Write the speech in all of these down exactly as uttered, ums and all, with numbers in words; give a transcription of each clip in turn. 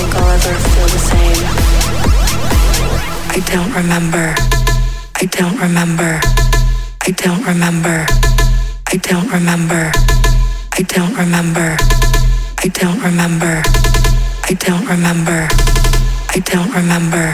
think I'll ever feel the same. I don't remember. I don't remember. I don't remember. I don't remember. I don't remember. I don't remember. I don't remember. I don't remember.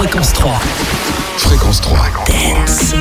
Fréquence trois. Fréquence trois. Dance.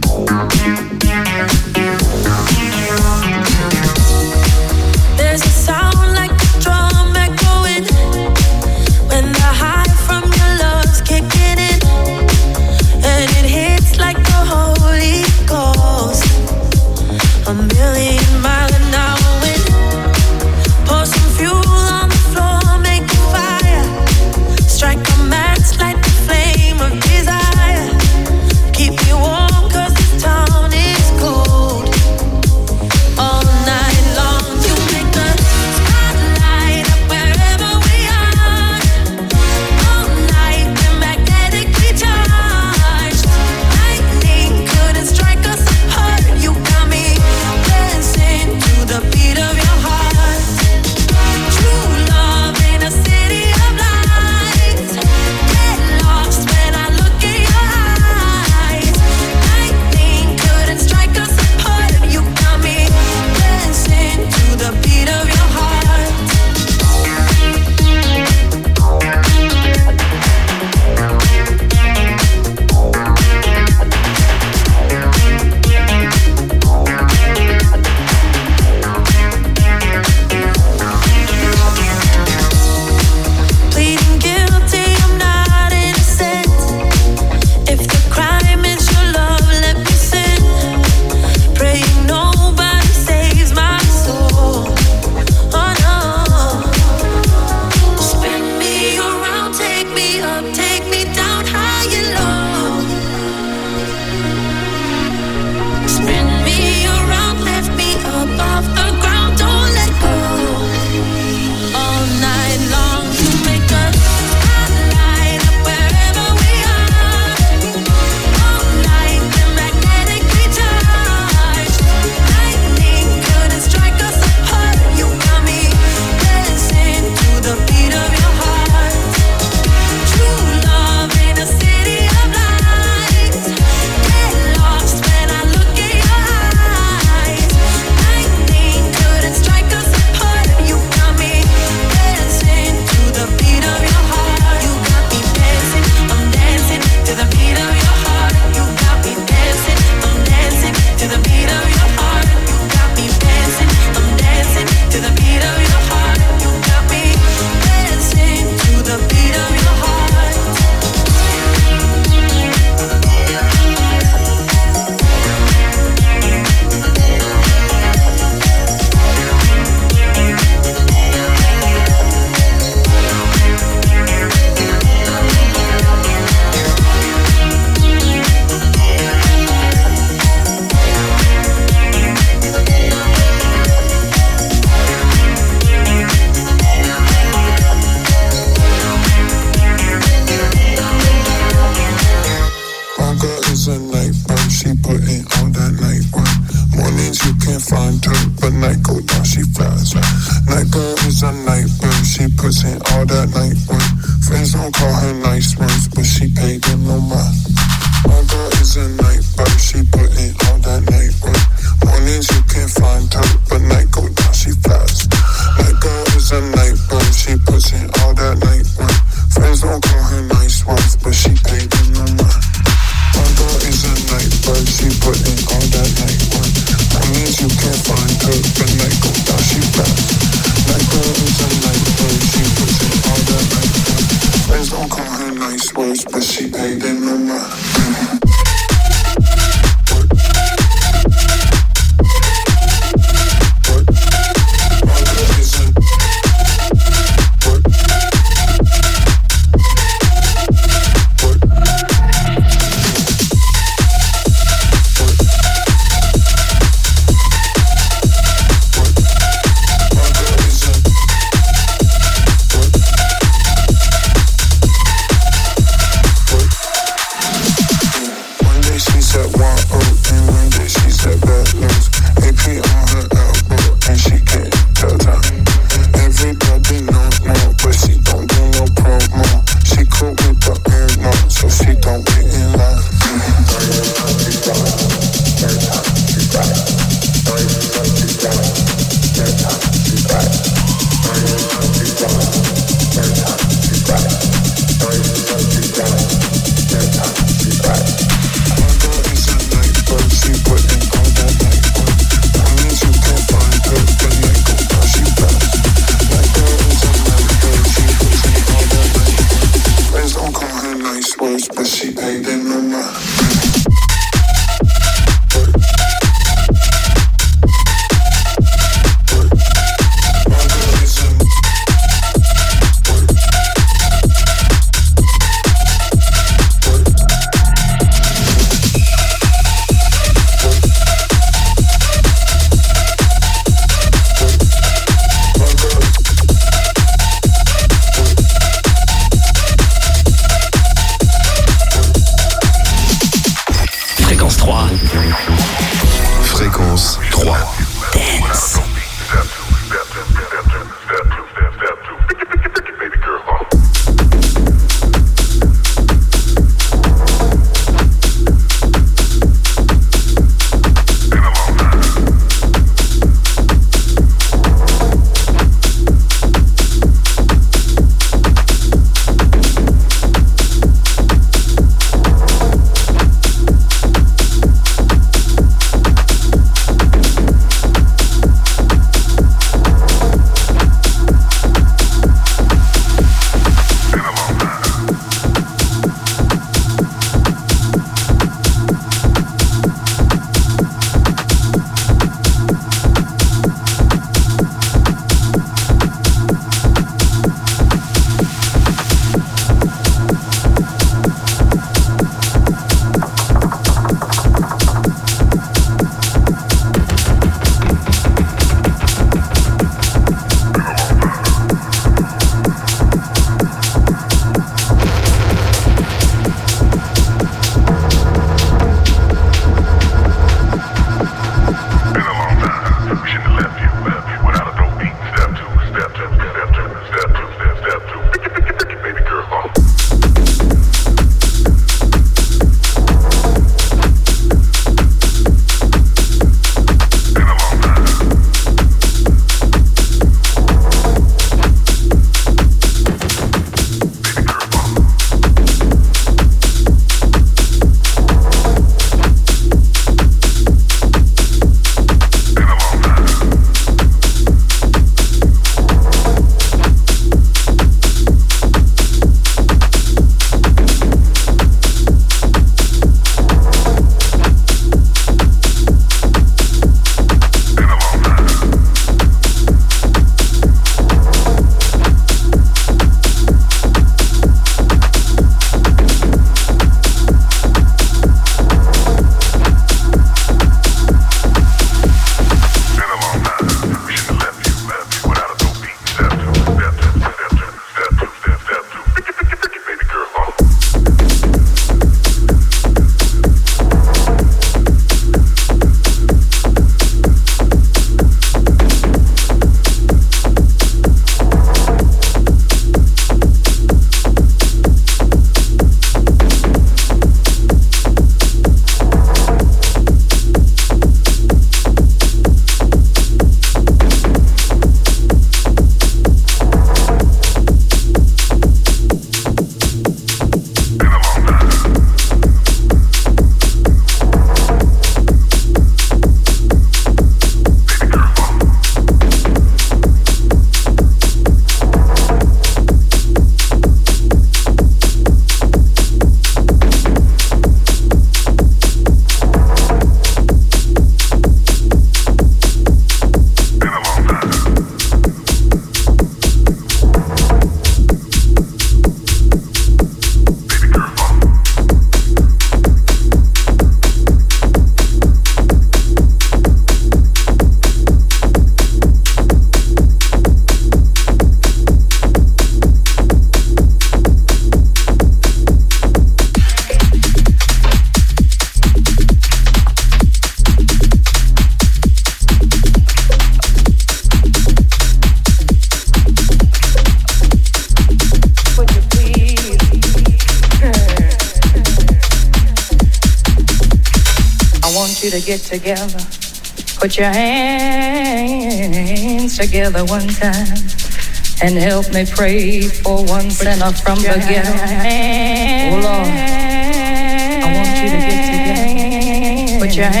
you to get together. Put your hands together one time and help me pray for one sinner from the ghetto. Oh Lord, I want you to get together. Put your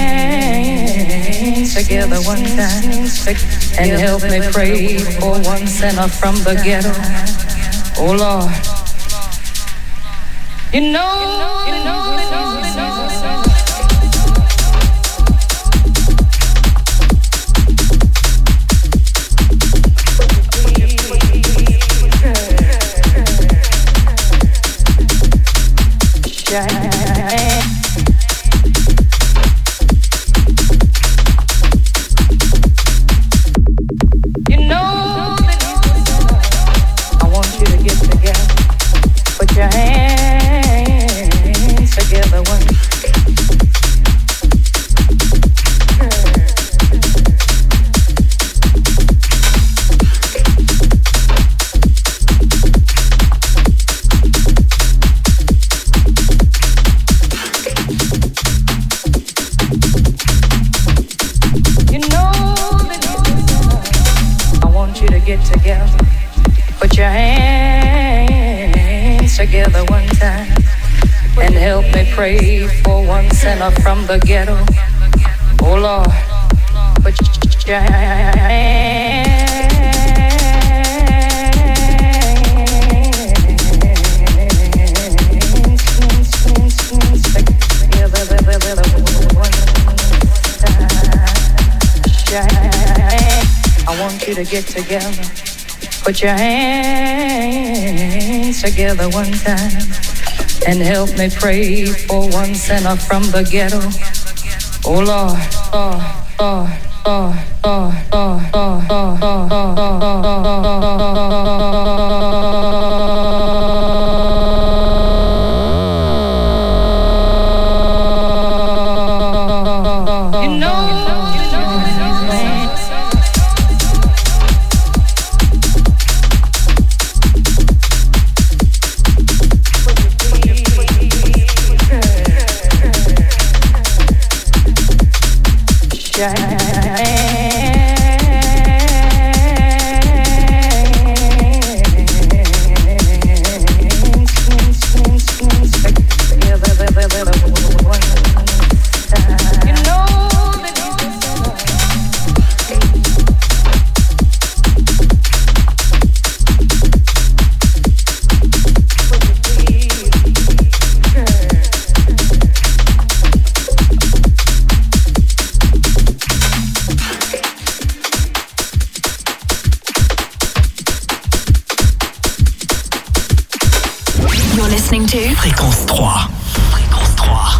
hands together one time and help me pray for one sinner from the ghetto. Oh Lord, you know, you know, you know, you know. You know, I want you to get together. Put your hands together one. Get together, put your hands together one time and help me pray for one sinner from the ghetto. Oh Lord, put your hands together one time. I want you to get together. Put your hands together one time and help me pray for one sinner from the ghetto. Oh Lord, Lord, Lord, Lord, Lord, Lord, Lord, Lord, Lord, Lord. You know, you know, you know. Fréquence trois. Fréquence trois.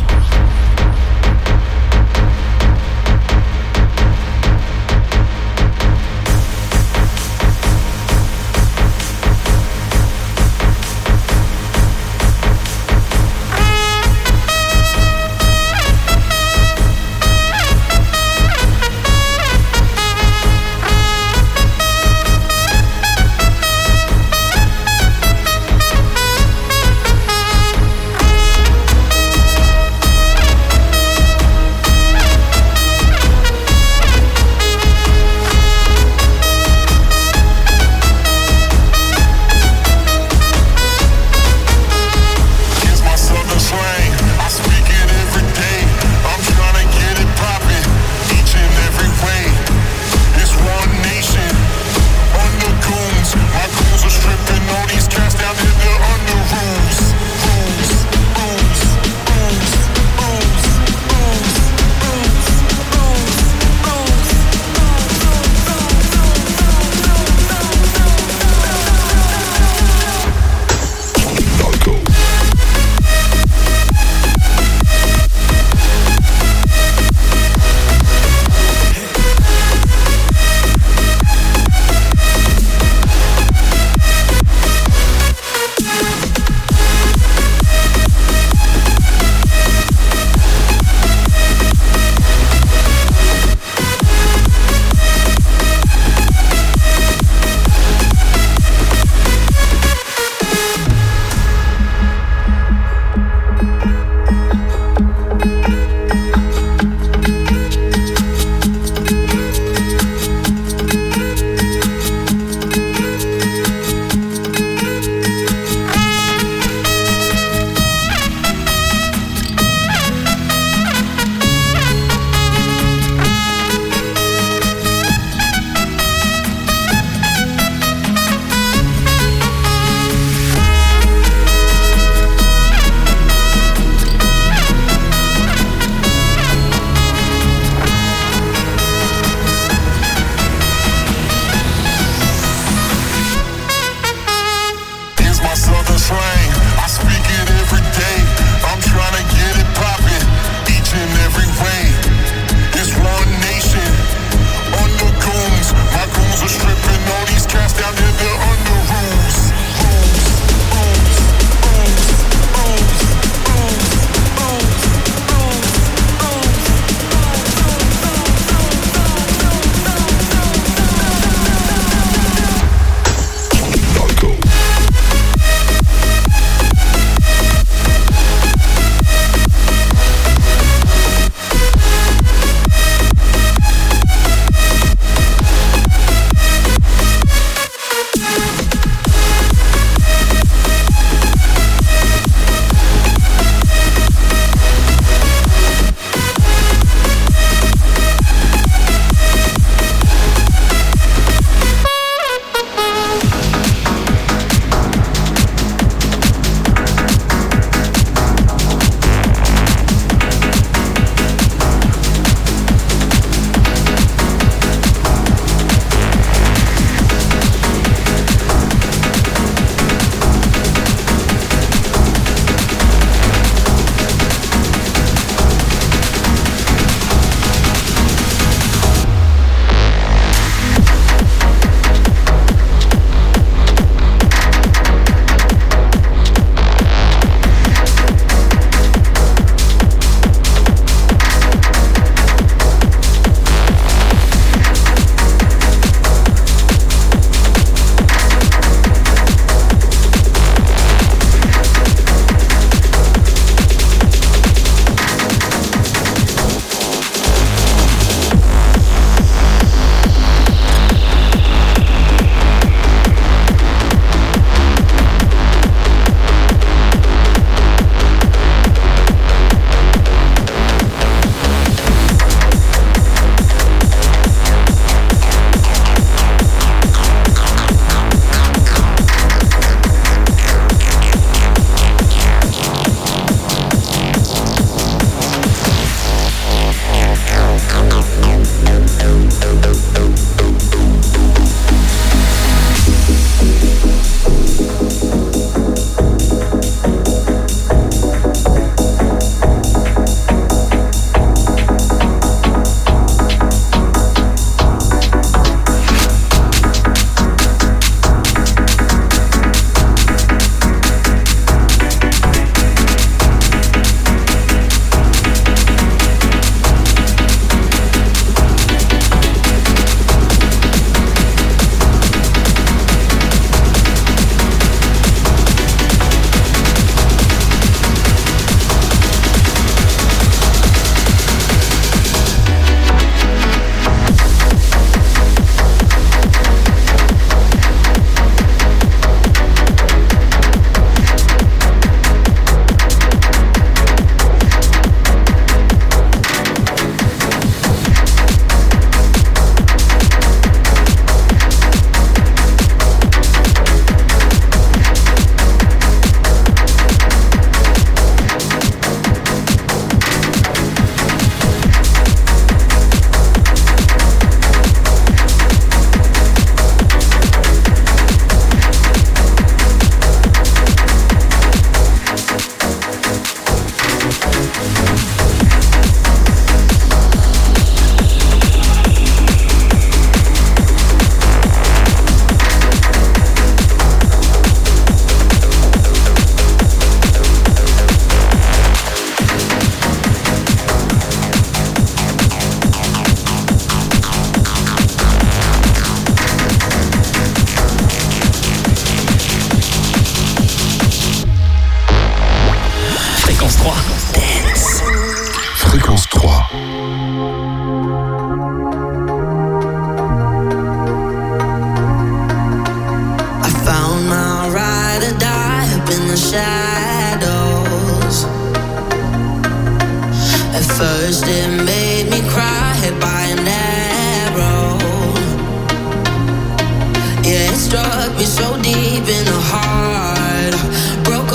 slang. I speak it every day. I'm trying to get it poppin', each and every way. It's one nation, under goons. My goons are stripping all these cats down to the under rules. Rules, rules, rules, rules, rules, rules, rules, rules. Narco.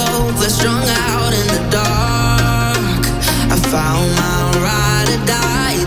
Found my ride or die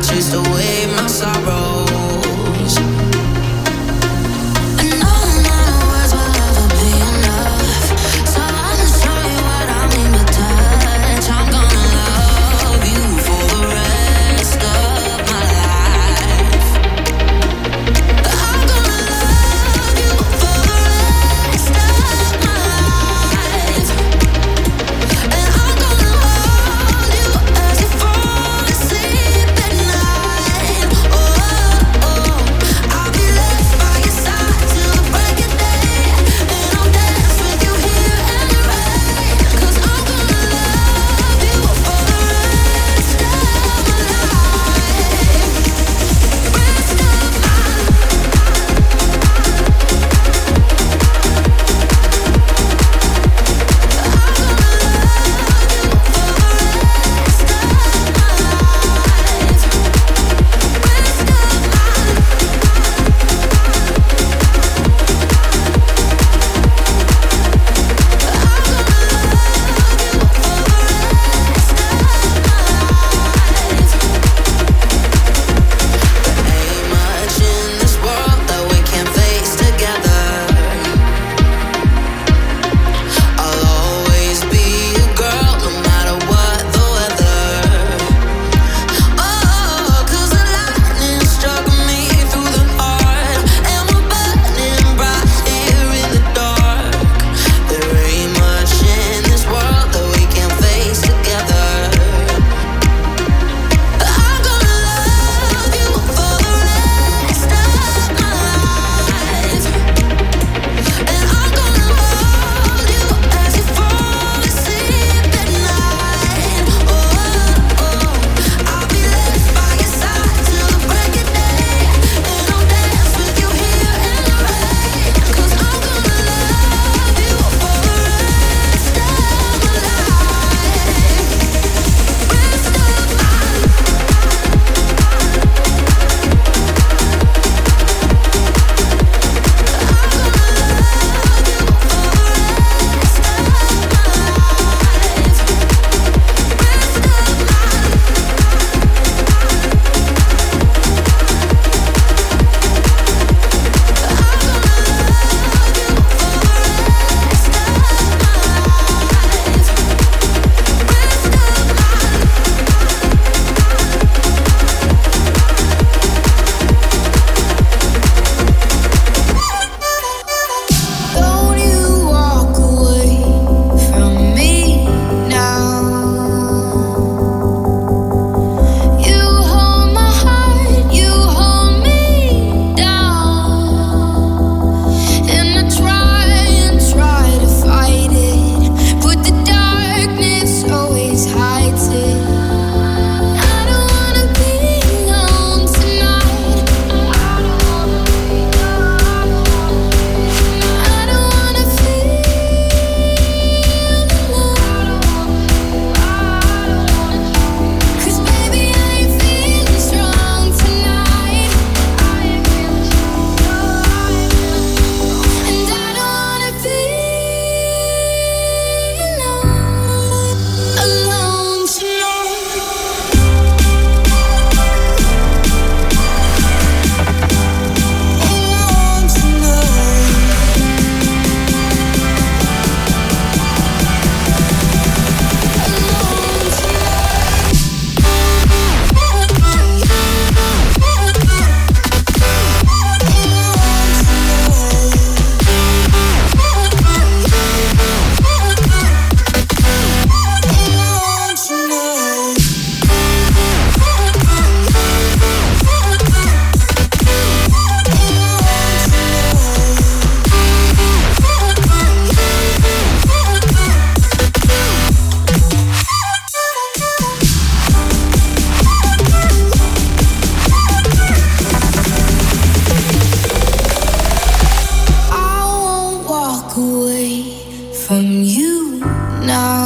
from you now.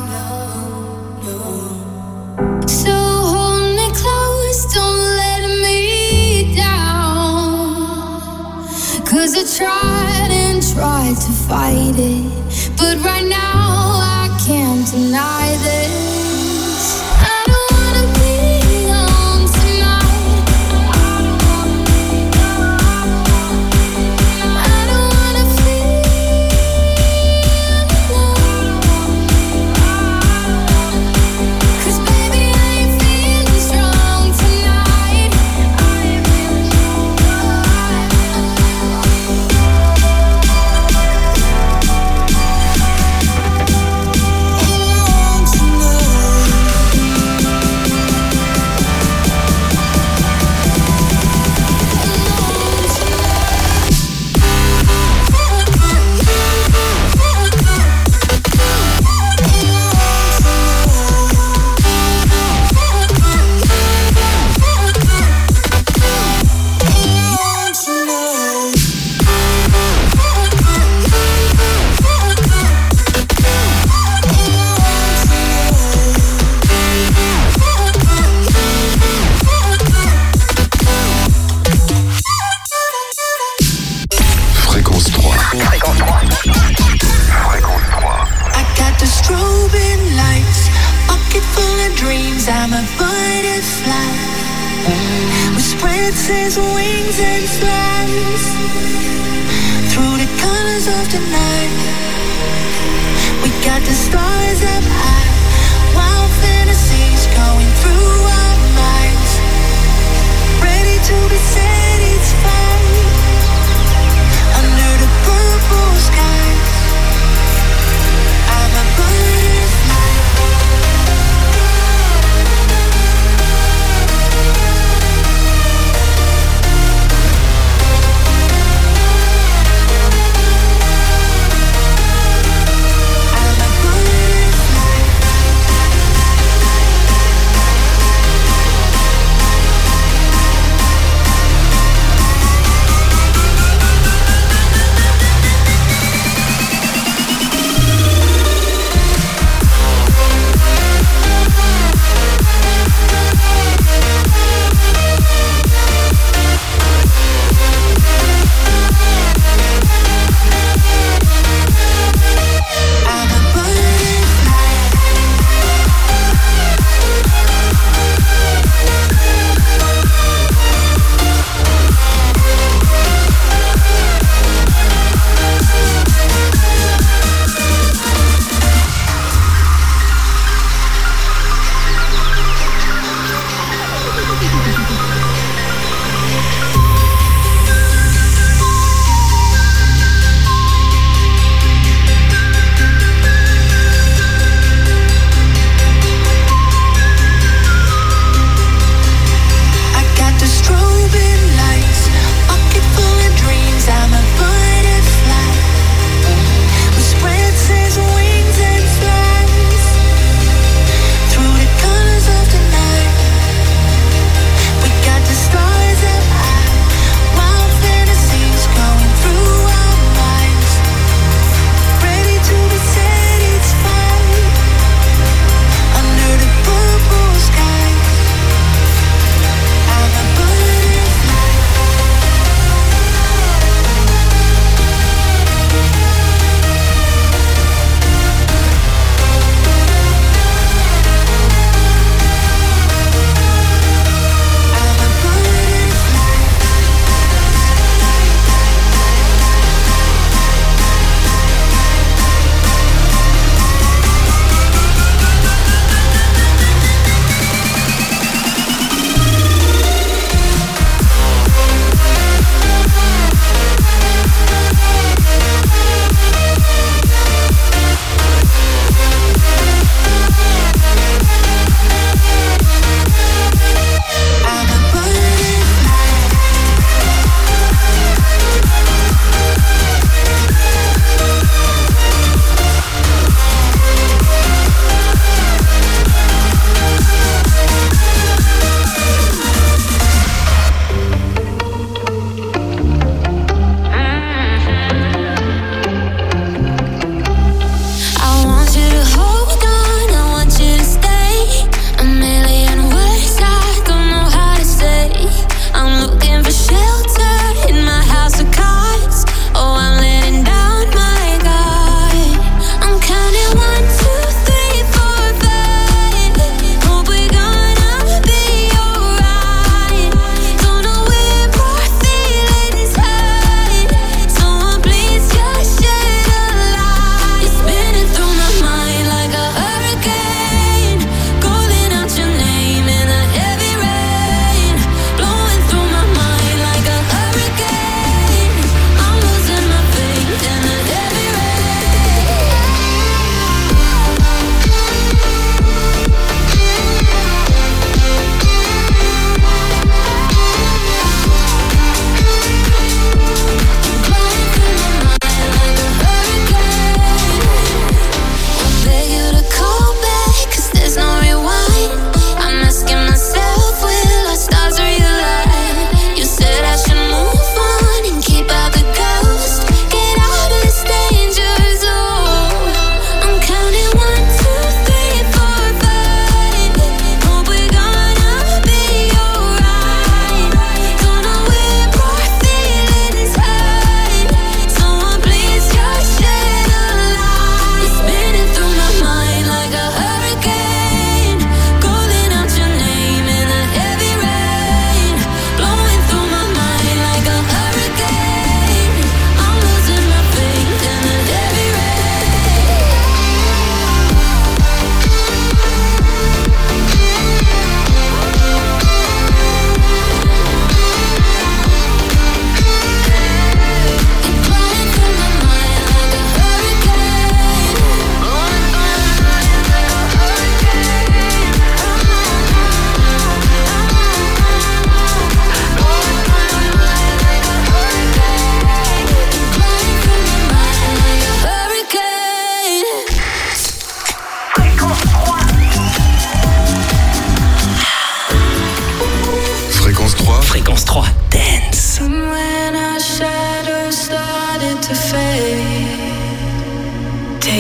So hold me close, don't let me down. 'Cause I tried and tried to fight it, but right now I can't deny this. I'm a butterfly who spreads his wings and flies through the colors of the night. We got the stars up high, wild fantasies going through our minds, ready to be satisfied under the purple skies. I'm a butterfly.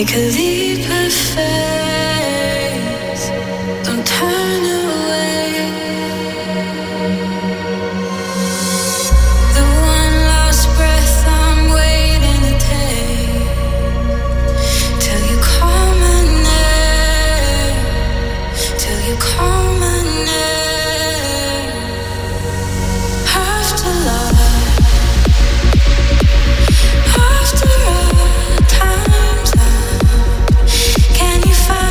Can you find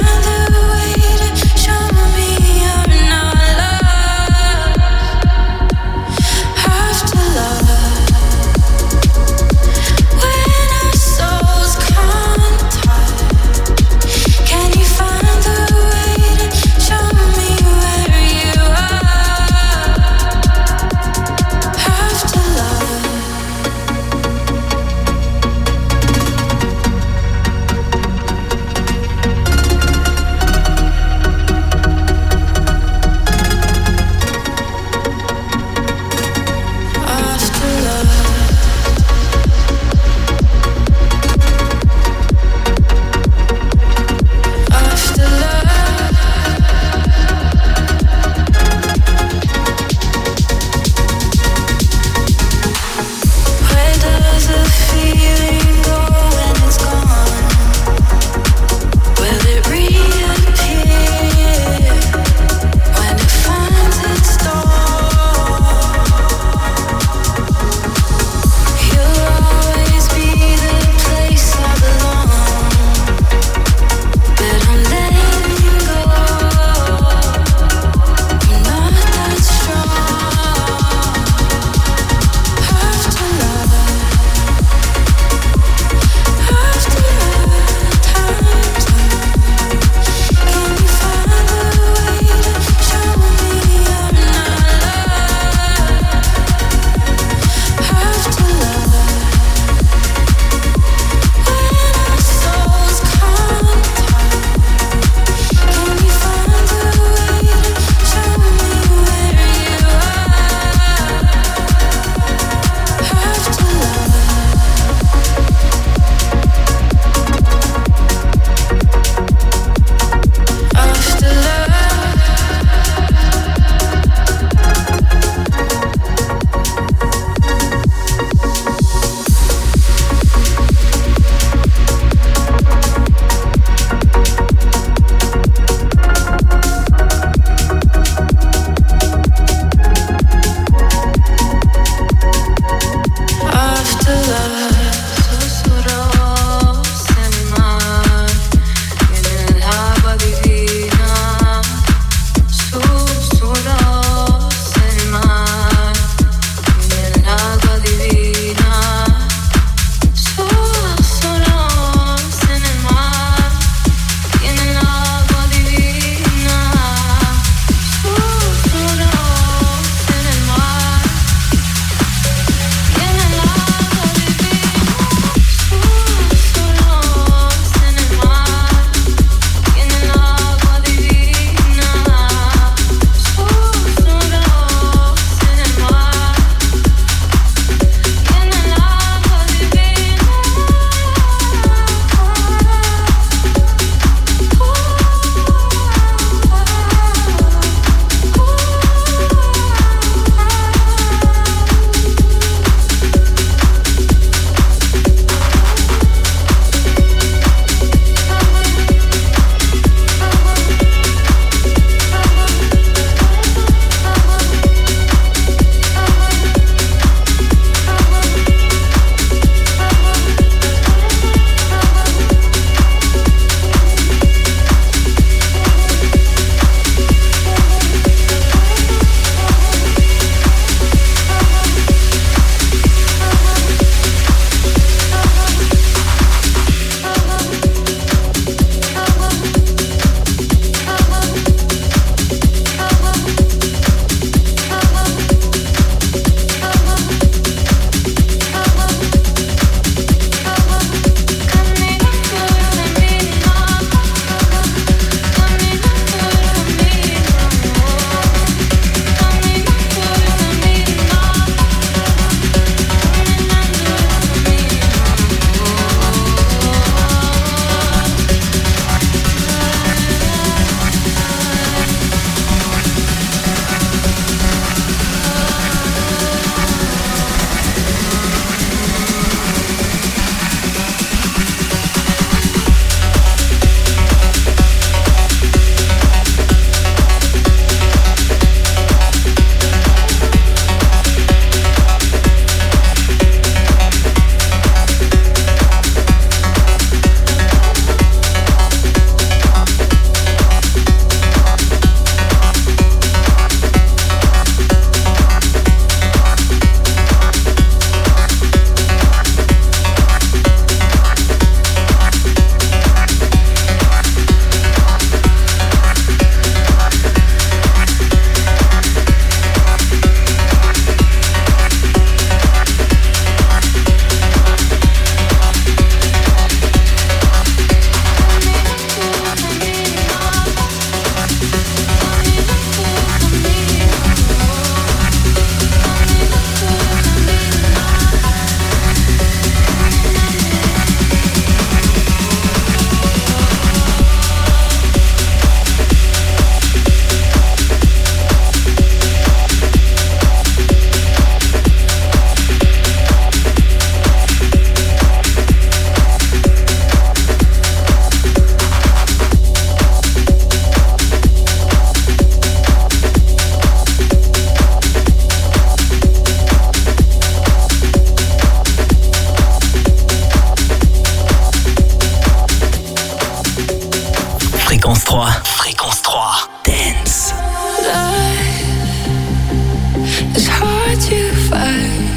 Fréquence trois. Fréquence trois. Dance. Life is hard to find.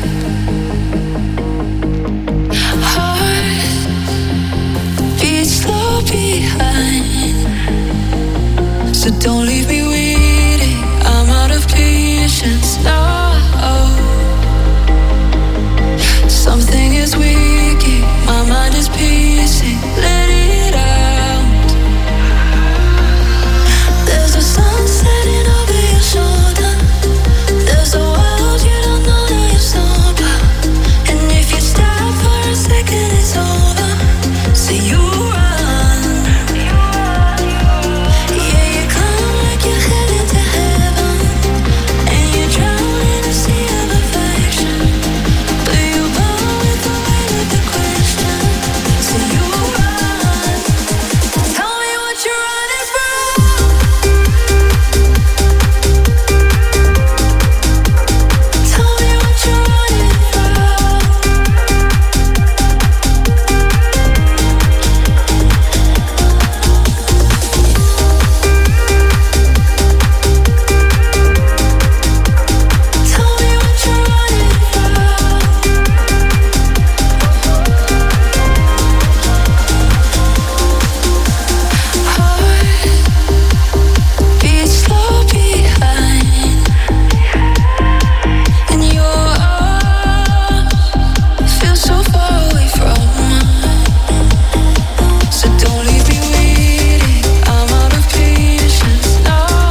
Heart beats slow behind. So don't leave me waiting. I'm out of patience now. Something is waking. My mind is pacing. Let it out. There's a sun setting over your shoulder. There's a world you don't know that you're sober. And if you stop for a second, it's over. So you run. Yeah, you come like you're headed to heaven. And you drown in a sea of affection. But you bow with the weight of the question. So you run. Tell me what you're running from. Tell me what you're running from. Tell me what you're running from. Heart beats slow behind. And your arms feel so far away from mine. So don't leave me waiting. I'm out of patience now.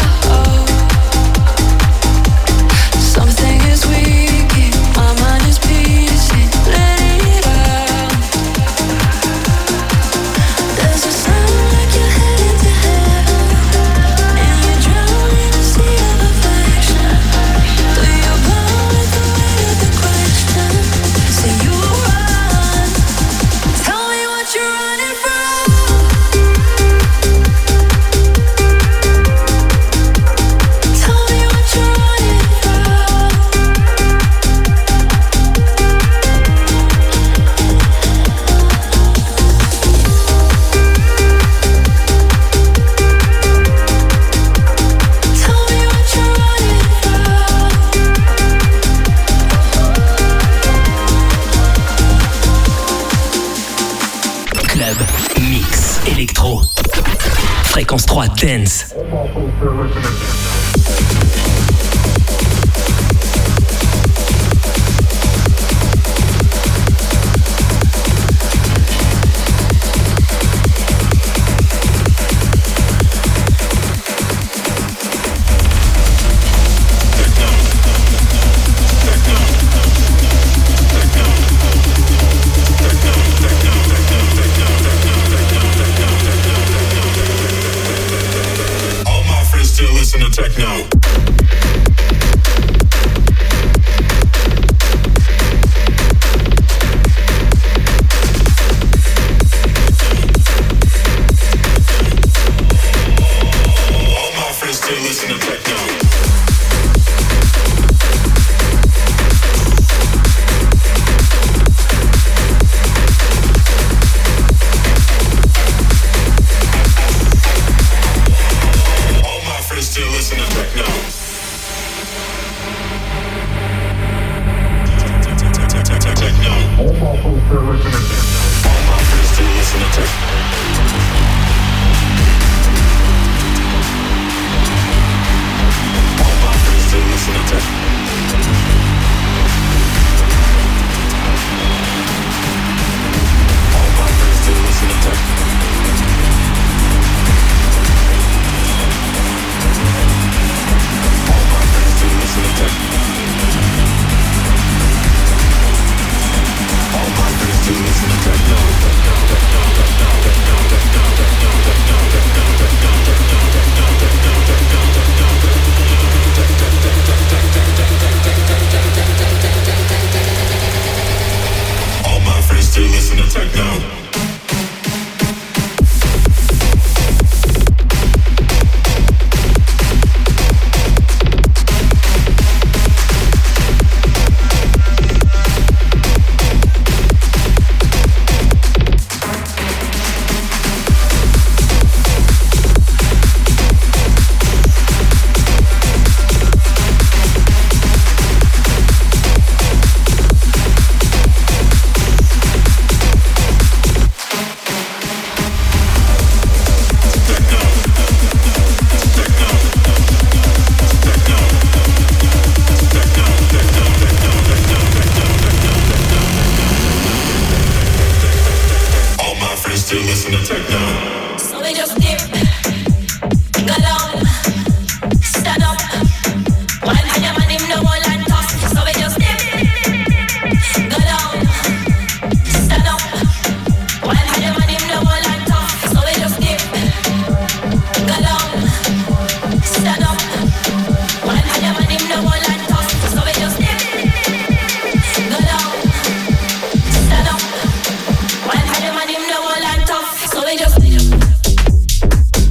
Something is waking. My mind is pacing. Let it out. There's a sound like you're headed to heaven. And you drown in a sea of affection. But you bow with the weight of the question. So you run. Tell me what you're running from. Tell me what you're running from. Tell me what you're running from. Club Mix Electro. Fréquence trois. Dance. All my friends still listen to techno. All my friends still listen to techno. All my friends still listen to techno. So we just dip, go down, stand up. One hand your man him no wall and tough. So we just dip, go down, stand up. One hand your man him no wall and tough. So we just dip, go down, stand up. One hand your man him no wall and tough. So we just dip, go down, stand up. One hand your man him no wall and tough. So we just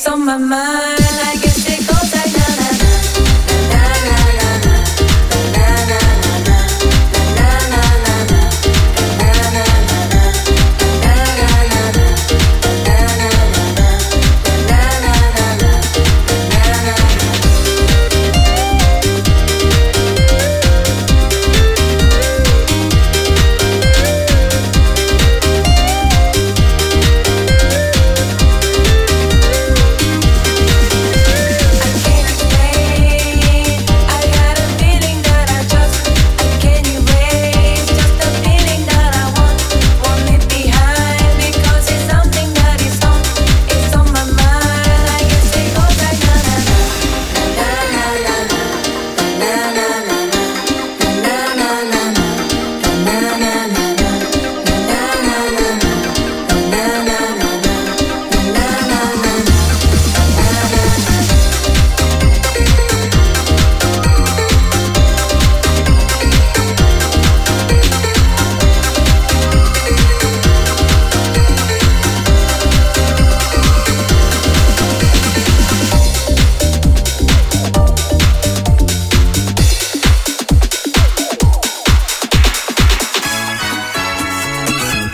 it's on my mind. I guess it goes like na na na na na na na na na na na na na na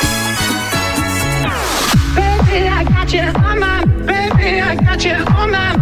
Baby, I got you on my, baby, I got you on my